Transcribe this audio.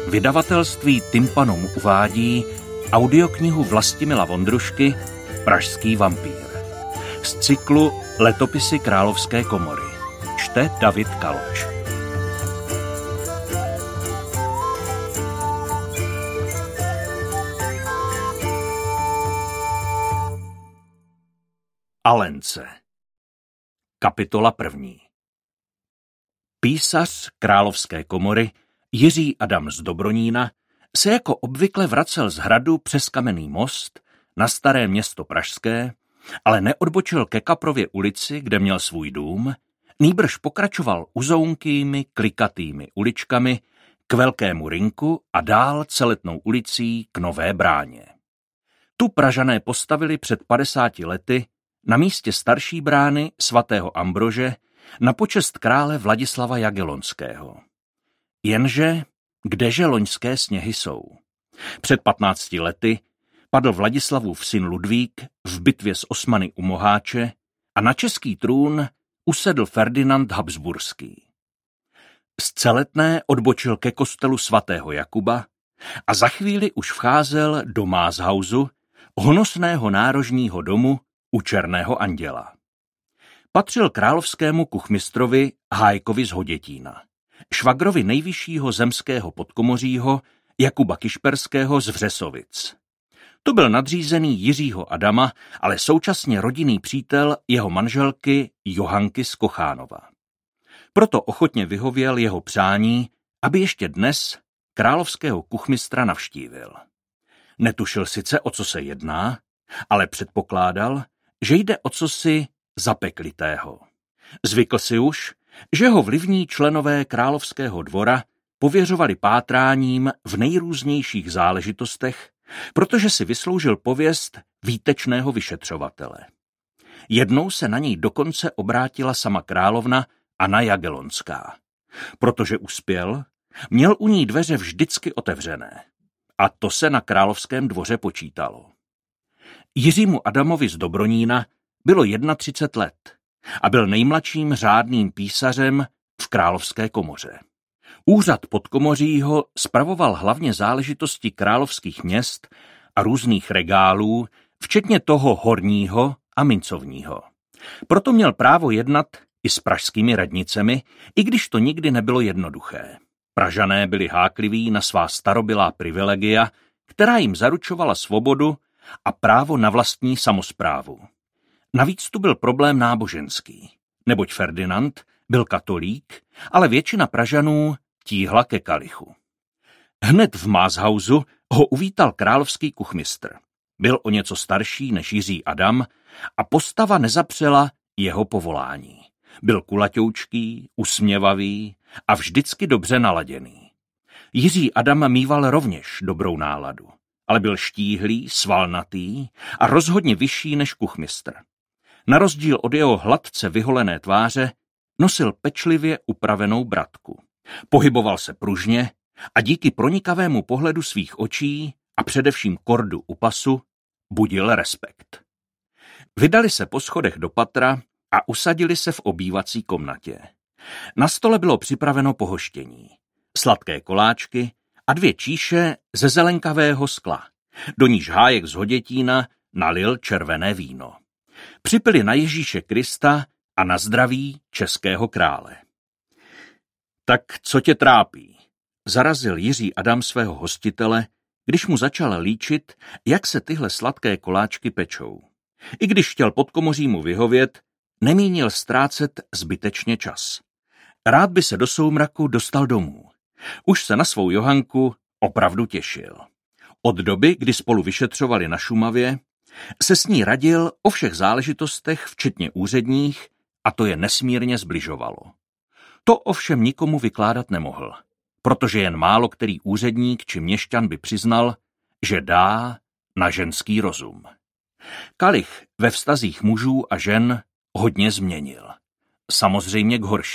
Vydavatelství Tympanum uvádí audioknihu Vlastimila Vondrušky Pražský vampír z cyklu Letopisy Královské komory. Čte David Kaloč. Alence. Kapitola 1. Písař Královské komory Jiří Adam z Dobronína se jako obvykle vracel z hradu přes Kamenný most na Staré Město pražské, ale neodbočil ke Kaprově ulici, kde měl svůj dům, nýbrž pokračoval uzounkými, klikatými uličkami k Velkému rynku a dál Celetnou ulicí k Nové bráně. Tu Pražané postavili před 50 lety na místě starší brány svatého Ambrože na počest krále Vladislava Jagellonského. Jenže kdeže loňské sněhy jsou? Před 15 lety padl Vladislavův syn Ludvík v bitvě s Osmany u Moháče a na český trůn usedl Ferdinand Habsburský. Z Celetné odbočil ke kostelu svatého Jakuba a za chvíli už vcházel do Mázhausu, honosného nárožního domu u Černého anděla. Patřil královskému kuchmistrovi Hájkovi z Hodětína, švagrovi nejvyššího zemského podkomořího Jakuba Kišperského z Vřesovic. To byl nadřízený Jiřího Adama, ale současně rodinný přítel jeho manželky Johanky z Kochánova. Proto ochotně vyhověl jeho přání, aby ještě dnes královského kuchmistra navštívil. Netušil sice, o co se jedná, ale předpokládal, že jde o cosi zapeklitého. Zvykl si už, že ho vlivní členové královského dvora pověřovali pátráním v nejrůznějších záležitostech, protože si vysloužil pověst výtečného vyšetřovatele. Jednou se na něj dokonce obrátila sama královna Anna Jagellonská. Protože uspěl, měl u ní dveře vždycky otevřené. A to se na královském dvoře počítalo. Jiřímu Adamovi z Dobronína bylo 31 let a byl nejmladším řádným písařem v Královské komoře. Úřad podkomořího spravoval hlavně záležitosti královských měst a různých regálů, včetně toho horního a mincovního. Proto měl právo jednat i s pražskými radnicemi, i když to nikdy nebylo jednoduché. Pražané byli hákliví na svá starobylá privilegia, která jim zaručovala svobodu a právo na vlastní samosprávu. Navíc tu byl problém náboženský, neboť Ferdinand byl katolík, ale většina Pražanů tíhla ke kalichu. Hned v Mázhausu ho uvítal královský kuchmistr. Byl o něco starší než Jiří Adam a postava nezapřela jeho povolání. Byl kulaťoučký, usměvavý a vždycky dobře naladěný. Jiří Adam mýval rovněž dobrou náladu, ale byl štíhlý, svalnatý a rozhodně vyšší než kuchmistr. Na rozdíl od jeho hladce vyholené tváře nosil pečlivě upravenou bratku. Pohyboval se pružně a díky pronikavému pohledu svých očí a především kordu u pasu budil respekt. Vydali se po schodech do patra a usadili se v obývací komnatě. Na stole bylo připraveno pohoštění, sladké koláčky a 2 číše ze zelenkavého skla, do níž Hájek z Hodětína nalil červené víno. Připili na Ježíše Krista a na zdraví českého krále. Tak co tě trápí? Zarazil Jiří Adam svého hostitele, když mu začal líčit, jak se tyhle sladké koláčky pečou. I když chtěl podkomořímu vyhovět, nemínil ztrácet zbytečně čas. Rád by se do soumraku dostal domů. Už se na svou Johanku opravdu těšil. Od doby, kdy spolu vyšetřovali na Šumavě, se s ní radil o všech záležitostech, včetně úředních, a to je nesmírně zbližovalo. To ovšem nikomu vykládat nemohl, protože jen málo který úředník či měšťan by přiznal, že dá na ženský rozum. Kalich ve vztazích mužů a žen hodně změnil. Samozřejmě k horšímu.